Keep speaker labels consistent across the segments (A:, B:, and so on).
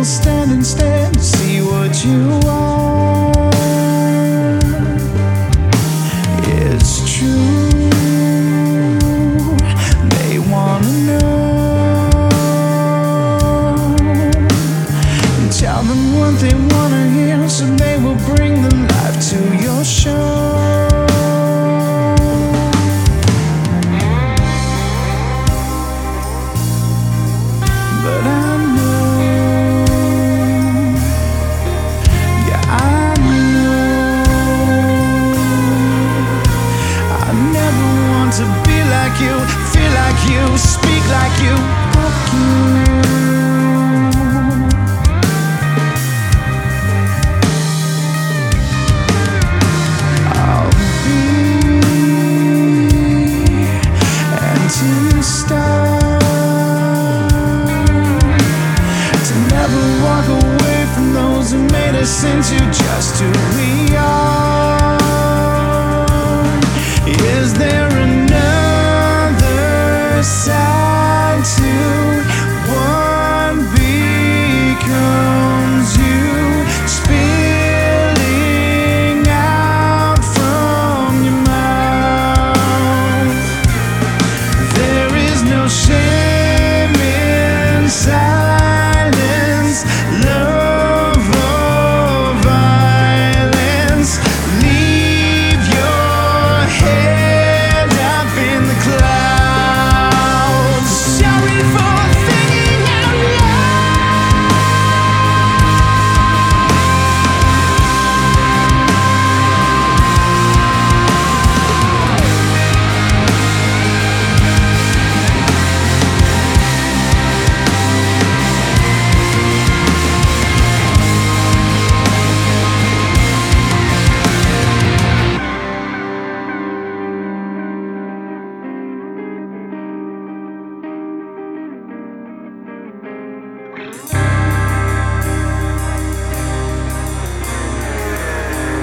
A: stand instead to see what you are. It's true, they wanna know. Tell them what they wanna hear, so they will bring the life to your show. But I know, yeah, I know, I never want to be like you, feel like you, speak like you, fuck you. Into just who we are. Is there another side to what becomes you, spilling out from your mouth? There is no shame in silence, love.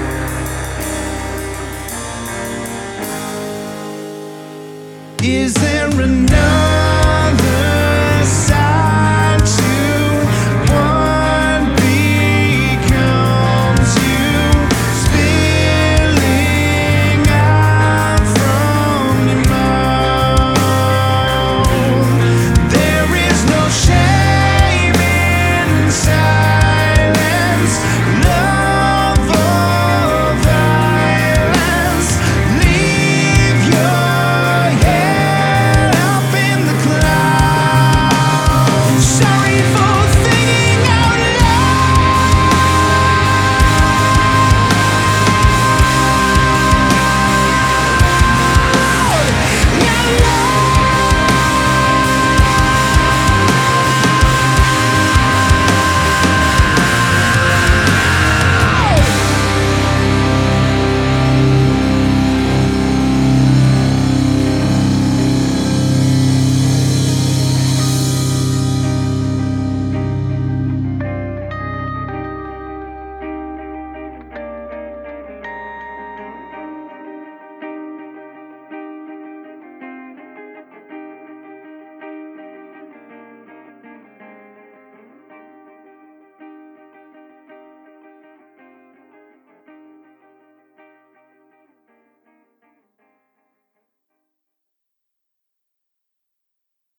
A: Is there